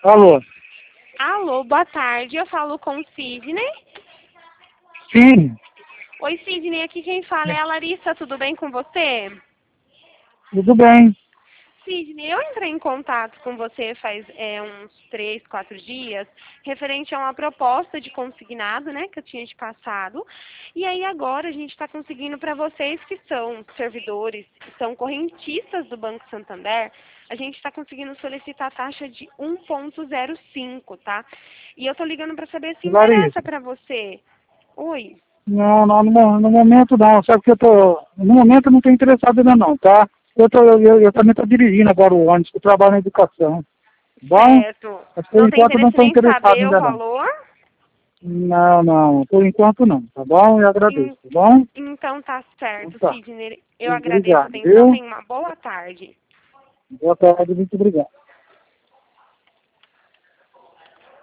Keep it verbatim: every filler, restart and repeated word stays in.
Alô? Alô, boa tarde. Eu falo com o Sidney. Sim, Oi, Sidney. Aqui quem fala é a Larissa. Tudo bem com você? tudo bem. Sidney, eu entrei em contato com você faz é, uns três, quatro dias, referente a uma proposta de consignado, né, que eu tinha te passado. E aí agora a gente está conseguindo para vocês que são servidores, que são correntistas do Banco Santander, a gente está conseguindo solicitar a taxa de um ponto zero cinco, tá? E eu tô ligando para saber se Larissa, interessa para você. Oi. não, não, no, mo- no momento não, sabe que eu tô, no momento eu não estou interessado ainda não, tá? Eu, tô, eu, eu também estou dirigindo agora o ônibus, eu trabalho na educação, tá bom? Certo. Mas por Não tem enquanto eu não interesse estou nem em interessado saber o ainda não. valor? Não, não, por enquanto não, tá bom? Eu agradeço, Em- tá bom? Então tá Então certo, tá, Sidney. Eu agradeço a obrigado, atenção. viu? Tenha uma boa tarde. Boa tarde, muito obrigado.